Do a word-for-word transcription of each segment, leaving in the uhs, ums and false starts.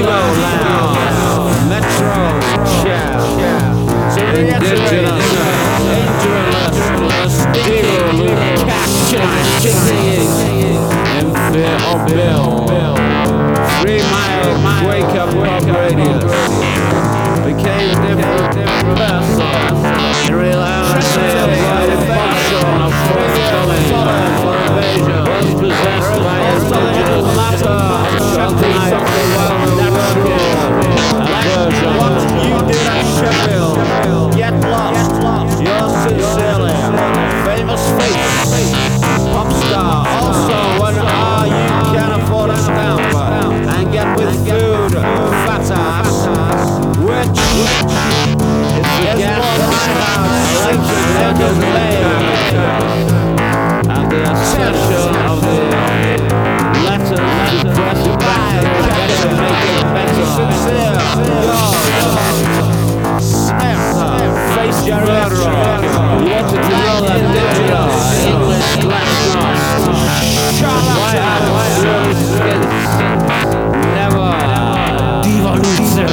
Divo Lounge, Metro Chat, Indigenous, Indigenous, Divo Caption, Singing, in fear of Bill, Three Mile, Wake Up Pop Radius, became different, different person, in reality, a function of forthcoming for invasion, was possessed by indigenous matter, something, something well natural, like what you did at Sheffield, get lost, yours sincerely, famous face, pop star, also when ah, you can afford a stamp, and get with food, fat ass, which is the gas house, electric record lane, and the ascension of the letters to press it back and to make it better. Sincere, yours, Smith, face geriatric, you wanted to know that digital, English glasnost, charlatan, skins, never, devolution.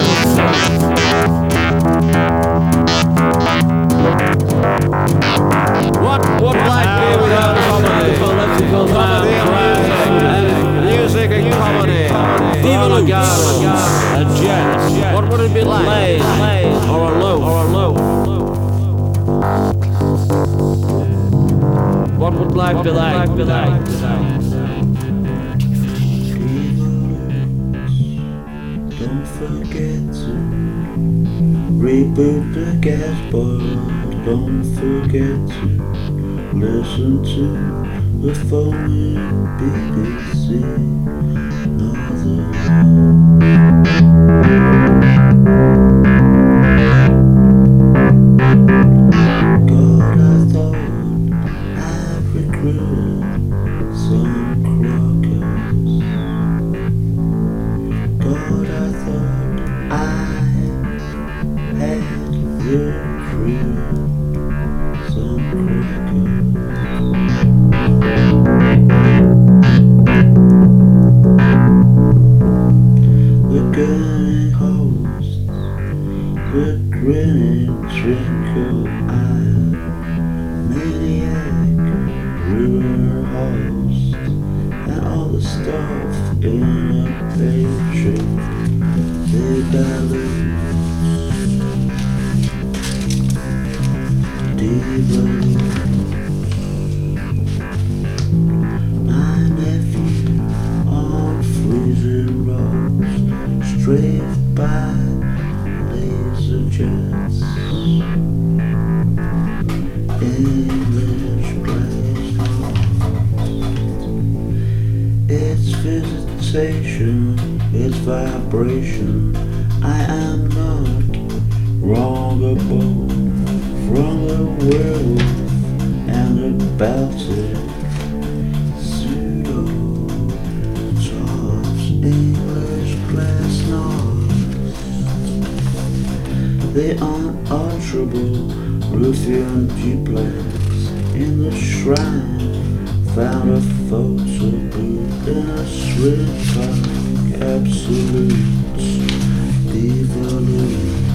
What would life be without comedy, political man, music and comedy, Viva la Gardens, and jazz? What would it be like? Lays, or a loaf, or a loaf? What would life be like? Be like? Don't forget to reboot the gas boiler. Don't forget to listen to the phony B B C Northern. God, I thought I'd recruited some crockers. God, I thought I had recruited some crockers. The grinning host, the grinning twinkle eye, maniac, ruiner host, and all the stuff in a paycheck they dilute. Devolute. My nephew on freezing roads, strafed by laser jets. English glasnost. It's visitation, it's vibration. I am not wrongable from the werewolf and the belted pseudo tops English glasnost. The unutterable ruffian duplex in the shrine found a photo booth in a Sri Lanka absolute devolute.